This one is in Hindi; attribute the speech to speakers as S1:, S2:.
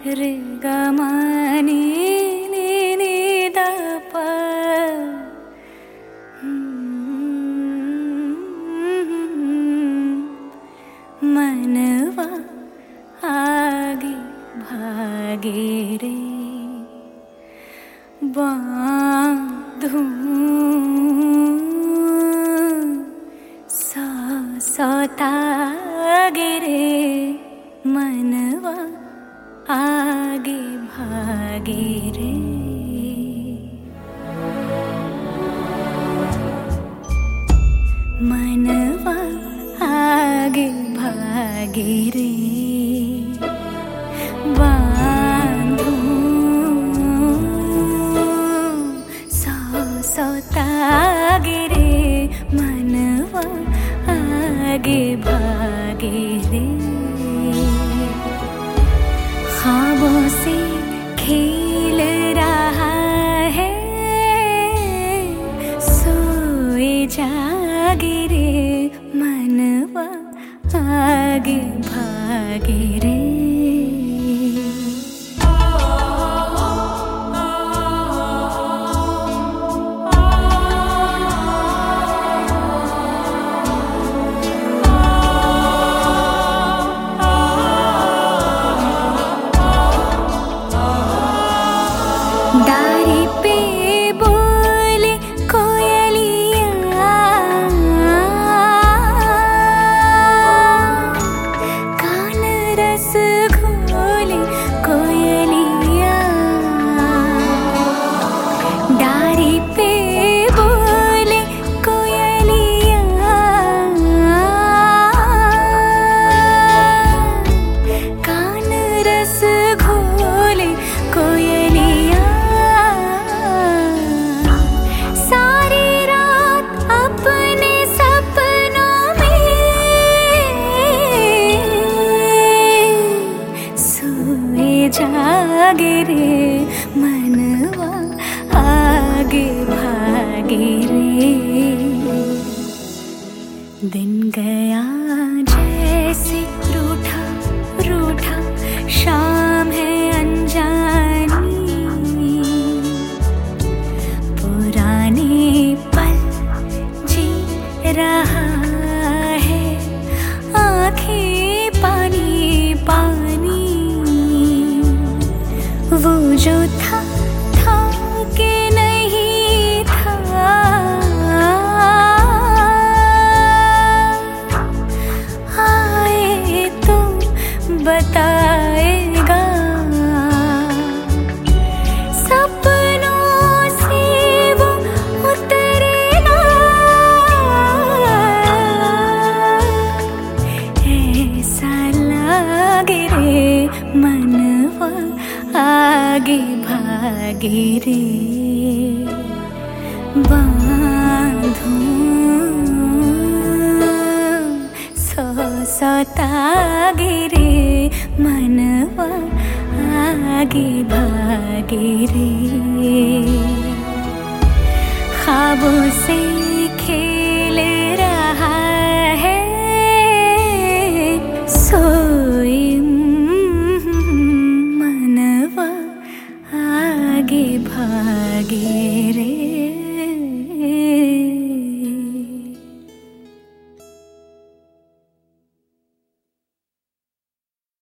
S1: रे ग म नि नि नि द प मनवा आगे भागे रे बांधूं सतागे रे मनवा आगे भागे रे मनवा आगे भागे रे सतागे रे मनवा आगे भागे रे ख्वाबों से खेल रहा है सोए जागे रे मनवा आगे भागे रे डारी पे बोले कोयलिया कान रस घोले कोयलिया डारी पे बोले कोयलिया कान रस घोले कोयलिया जागे रे मनवा आगे भागे रे दिन गया जैसे रूठा रूठा शाम है अनजानी पुराने पल जी रहा है आँखें पानी पानी वो जो था कि नहीं था आए तो बताएगा सपनों से वो उतरेगा ऐसा लागे रे मनवा आगे भागे रे बांधूं सतागे रे मनवा आगे भागे रे ख्वाबों से खेल रहा है सोए आगे भागे रे।